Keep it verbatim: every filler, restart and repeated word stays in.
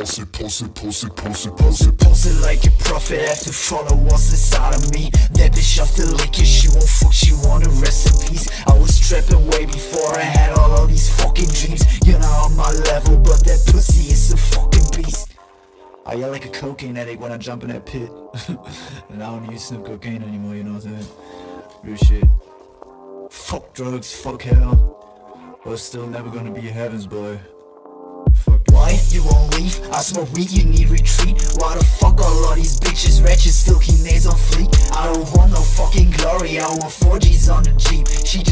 post it, post it, post it, post it, post it. Post it like a prophet, have to follow what's inside of me. That bitch off the liquor, she won't fuck, she wanna rest in peace. I was trapping way before I had all of these fucking dreams. You're not on my level, but that pussy is a fucking beast. I yell like a cocaine addict when I jump in that pit. And I don't even sniff cocaine anymore, you know what I'm saying? Real shit. Fuck drugs, fuck hell. But still never gonna be heaven's boy. Fuck. Why? You won't leave? I smoke weed, you need retreat. Why the fuck all of these bitches wretched still keep nails on fleek? I don't want no fucking glory, I want four G's on the Jeep. She just